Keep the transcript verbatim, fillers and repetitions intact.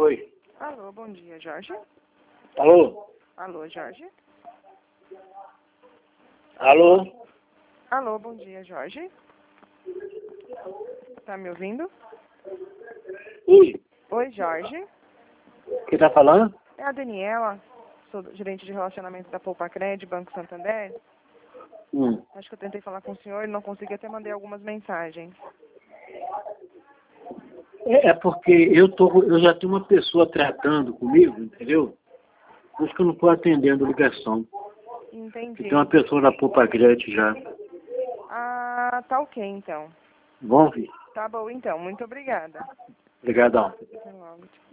Oi. Alô, bom dia, Jorge. Alô? Alô, Jorge. Alô? Alô, bom dia, Jorge. Tá me ouvindo? Oi. Oi, Jorge. Quem tá falando? É a Daniela, sou gerente de relacionamento da Poupa Cred, Banco Santander. Hum. Acho que eu tentei falar com o senhor e não consegui, até mandei algumas mensagens. É, é porque eu, tô, eu já tenho uma pessoa tratando comigo, entendeu? Por isso que eu não estou atendendo ligação. Entendi. Tem uma pessoa da Poupa Cred já. Ah, tá ok, então. Bom, filho? Tá bom, então. Muito obrigada. Obrigadão. Até logo.